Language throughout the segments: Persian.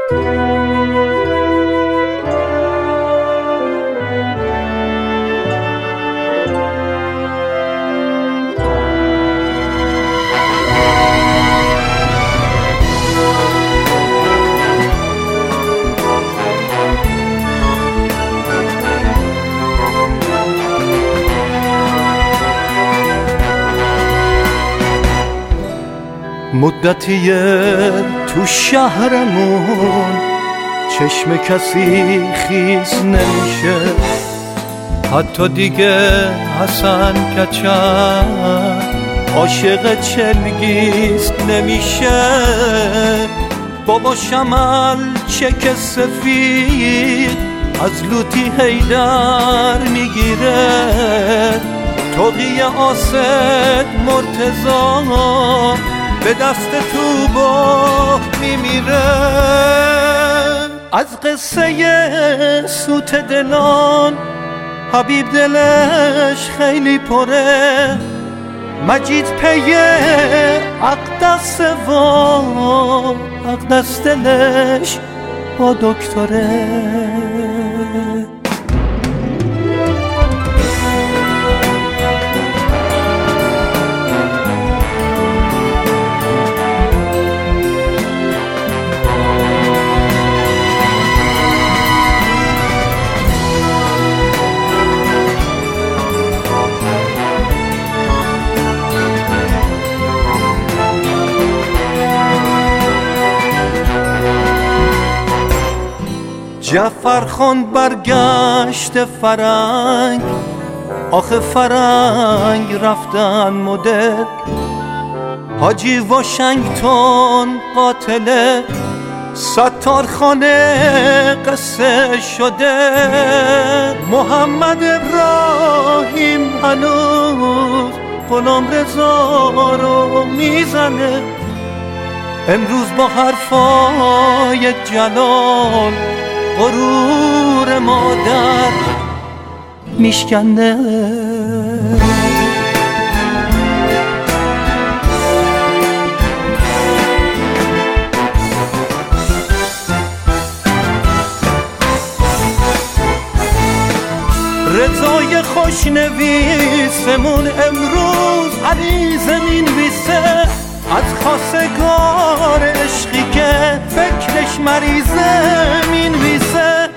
مدتیه تو شهرمون چشم کسی خیز نمیشه، حتی دیگه حسن کچل عاشق چلگیز نمیشه. بابا شمل چک سفید از لوتی حیدر میگیره، توقی آسد مرتضا به دست تو با میمیره. از قصه سوت دلان حبیب دلش خیلی پره، مجید پی اقدس و اقدس دلش با دکتره. جعفر خان برگشت فرنگ، آخه فرنگ رفتن مدر. حاجی واشنگتن قاتل ستار خانه قصه شده. محمد ابراهیم هنوز غلام رضا رو میزنه، امروز با حرفای جلال غرور مادر میشکنه. رضای خوشنویسمون امروز عریضه مینویسه، از خواستگار عشقی که فکرش مریضه مینویسه.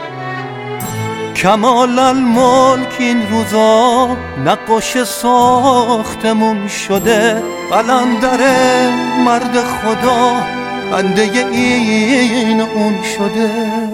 کمال الملک این روزا نقاش ساختمون شده، قلندر مرد خدا بنده این اون شده.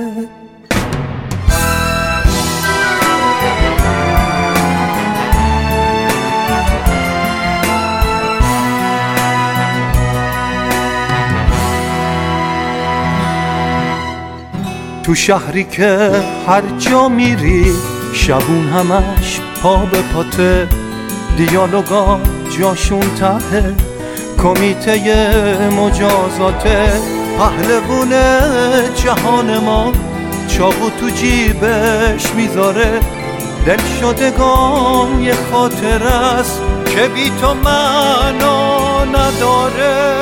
تو شهری که هر جا میری شبون همش پا به پاته، دیالوگا جاشون تهه، کمیته مجازاته. پهلوون جهان ما چاقو تو جیبش میذاره، دل شدگان یه خاطر است که بی تو معنا نداره.